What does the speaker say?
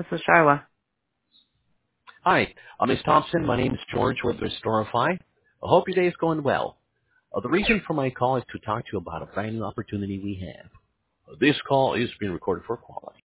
This is Shyla. Hi, Ms. Thompson. My name is George with Restorify. I hope your day is going well. The reason for my call is to talk to you about a brand new opportunity we have. This call is being recorded for quality.